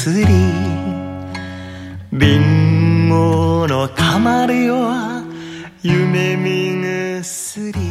薬リンゴのたまるよ夢見薬